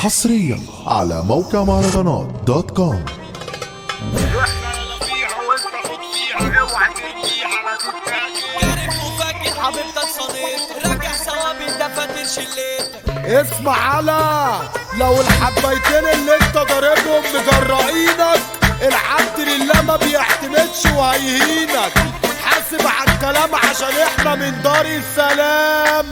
حصريا على موقع مهرجانات دوت كوم. حبيبتك صديق رجع ثوابي دفاتر شليتك. اسمع على لو الحبيتين اللي انت ضاربهم مجرئينك، العبد لله ما بيعتمدش وهيهينك. حاسب على الكلام عشان احنا من دار السلام.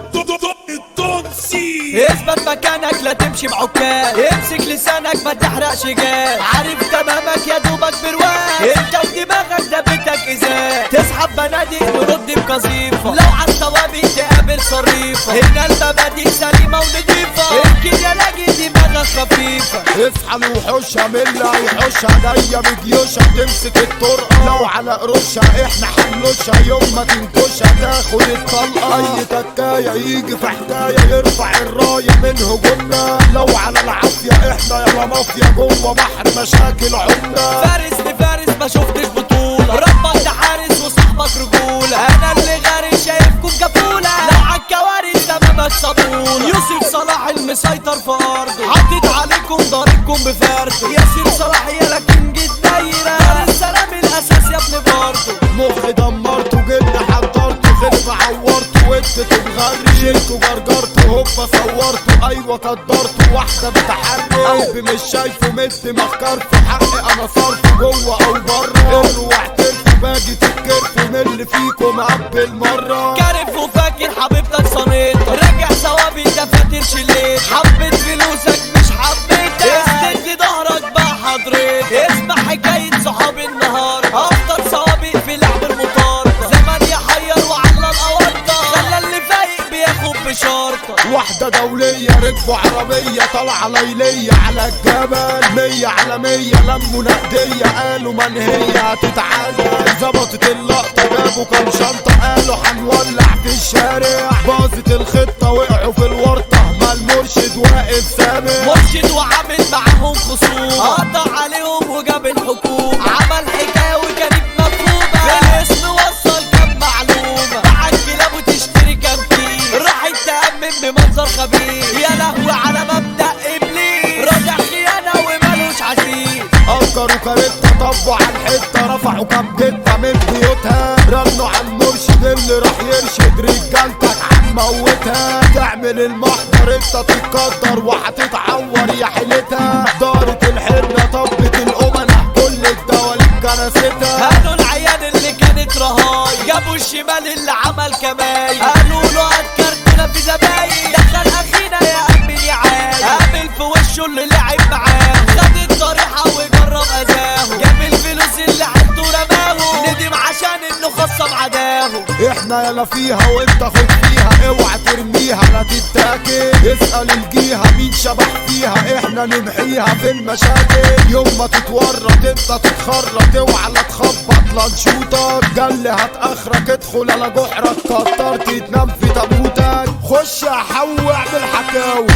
اثبت مكانك لا تمشي بعكاز، امسك لسانك ما تحرقش جاز. عارف تمامك يا دوبك برواز، انت ودماغك دبتك ازاز. تسحب بنادق نرد بقذيفة، لو عالثوابت تقابل صريفة. هنا المبادئ سليمة ونضيفة، يمكن يا لاقي دماغك خفيفة. اصحى الوحوشة من اللي هيحوشها جاية بجيوشها تمسك الطرقة. لو على قروشها احنا حنلوشها، يوم ما تنكشها تاخد الطلقة. اي تكاية يجي في حكاية يرفع الراية من هجومنا. لو على العافية احنا يلا مافيا جوه بحر مشاكل عمنا. فارس لفارس ما شفتش بطولة، ربك ده حارس وصاحبك رجولة. انا اللي غاري شايفكم جفولة، لو عالكوارث تمامك صدولة. يوسف صلاح المسيطر في ارضه، عدت عليكم ضاربكم بفرد. ياسر صلاح يا لكنج الدايرة، السلام الاساس يا ابن برضه. مخ دمرته جن حضرته، خلف عورته وانت تتغري. شلته جرجرته هوبا صورته، ايوه قدرته واحدة بتحرك. قلبي مش شايفه مد مخكر في حقي انا صرفه جوه او بره. قولوا واحترفوا باجي تتكرفوا من اللي فيكم قبل مرة. كارف وفاكر حبيبتك صنيتك، راجع ثوابي دفاتر شليت. حبيت فلوسك مش حبيتك، استد ظهرك بقى حضرتك. اسمع حكاية صحابي النهاردة، افضل سوابق في لعب المطاردة. زمان يحير وعلى الأورطة، خلى اللي فايق بياخد بشارطة. واحدة دولية ركبوا عربية طالعة ليلية على الجبل. 100 على 100 لموا نقدية، قالوا من هي هتتعلق. ظبطت اللقطة جابوا كام شنطة، قالوا هنولع في الشارع. باظت الخطة وقعوا في الورطة، ما المرشد واقف سامع. مرشد وعامل معاهم خصوم، قطع عليهم وجاب الحكومة. عمل حكاية وكانت مفهومة، في الاسم وصل كام معلومة. باع الكلاب وتشتري كام كيل، راحت تأمن بمنظر خبيث. يا لهوي على مبدأ إبليس، راجع خيانة ومالوش عزيز. أجروا كارتة طبوا على الحتة، رفعوا كام جتة من بيوتها. رنوا على المرشد اللي راح يرشد رجالتك هنموتها. تعمل المحضر انت تتقدر وهتتعور يا حيلتها. دارت الحنة طبت الأمنة، كل الدواليب كنستها. هاتوا العيان اللي كانت رهاي، جابوا الشمال اللي عمل كماي. قالوا له هتكرتنا في زباين، دخل أخينا يا أمين يا عاي. قابل في وشه اللي لعب معاه، خد الطريحة وجرب أذاه. جاب الفلوس اللي عنده رماه، ندم عشان إنه خصم عداه. احنا يلا فيها وانت خد فيها، اوعى ترميها لا تتاكل. اسأل الجيها مين شبح فيها، احنا نمحيها في المشاكل. يوم ما تتورط انت تتخرط، اوعى لا تخبط لا نشوطك. جل هتاخرك ادخل على جحرك، كترت تنام في تابوتك. خش يا حو اعمل حكاوي.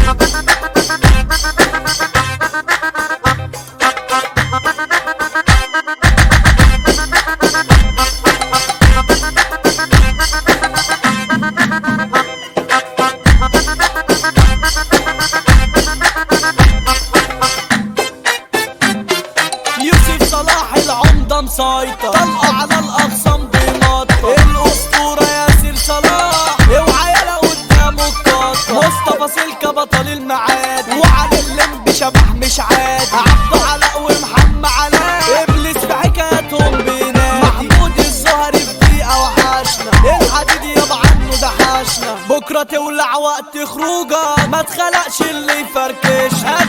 يوسف صلاح العمدة مسيطر، طلقة على الأقسام بيناطر. الأسطورة ياسر صلاح، اوعى يلا قدامه القطر. مصطفى سلكة بطل المعاد، وعلى اللمب شبح مش عادي. عبد علاء ومحمد علاء، إبليس في حكاياتهم بينادي. محمود الزهري في دقيقة وحشنا، الحديد يابا عنه ده حشنا. بكرة تولع وقت خروجة، ما تخلقش اللي يفركشنا.